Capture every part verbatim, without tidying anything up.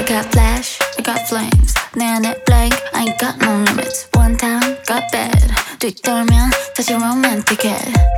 got flash, I got flames. 내 안에 blank, I ain't got no limits. One time, got bad. 뒤돌면 다시 romantic해.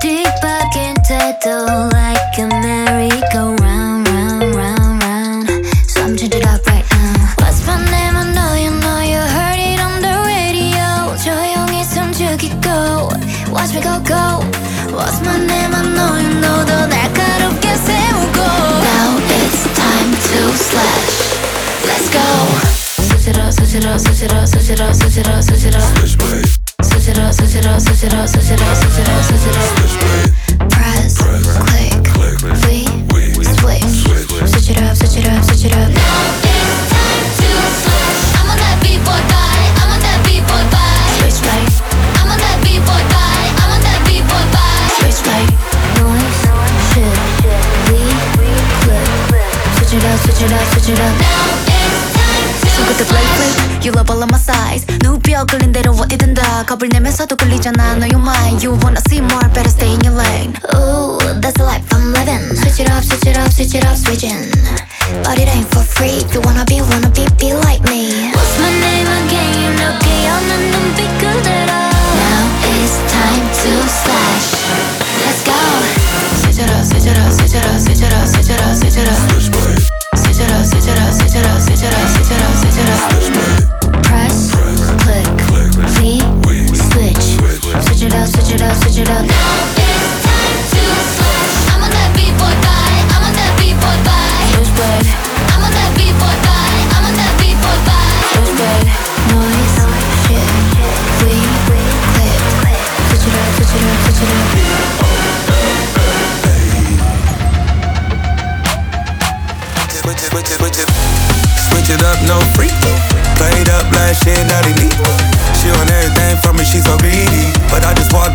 뒤바뀐데도 like a merry-go-round, round, round, round. So I'm changing it up right now. What's my name? I know you know you heard it on the radio. 조용히 숨죽이고 watch me go go. What's my name? I know you know 더 날카롭게 세우고. Now it's time to slash. Let's go. Switch it up, switch it up, switch it up, switch it up, switch it up, switch it up. Switch it up, switch it up, switch it up, switch it up, switch it up, switch it up. Press, click, we, switch. Switch it up, switch it up, switch it up. Now it's time to slash. I'm on that B-boy vibe. I'm on that B-boy vibe. Switch right. I'm on that B-boy vibe. I'm on that B-boy vibe. Switch right. Noise, shift, we, click. Switch it up, switch it up, switch it up. Now it's time to 손끝에 play play. You love all of my size. 누벼 끌린 대로 어디든 다 겁을 내면서도 끌리잖아. No, you're mine. You wanna see more, better stay in your lane. Ooh, that's the life I'm living. Switch it up, switch it up, switch it up, switching. But it ain't for free. If you wanna be, wanna be, be like me. What's my name again? You know, 깨어난 눈빛 그대로. Now it's time to slash. Let's go. Switch it up, switch it up, switch it up, switch it up, switch it up, switch it up. Switch it up, switch it up, switch it up, switch it up, switch it up, switch it up. Press, click, we, switch. Switch it up, switch it up, switch it up. Now it's time to slash. I'm on that B-boy vibe. I'm on that B-boy vibe. Switch blade. I'm on that B-boy vibe. I'm on that B-boy vibe. Switch blade. Noise, shit, we, click. Switch it up, switch it up, switch it up. Switch it, switch it, switch it. Switch it up, no free. Played up last shit, not elite. She on everything from me, she so greedy. But I just walk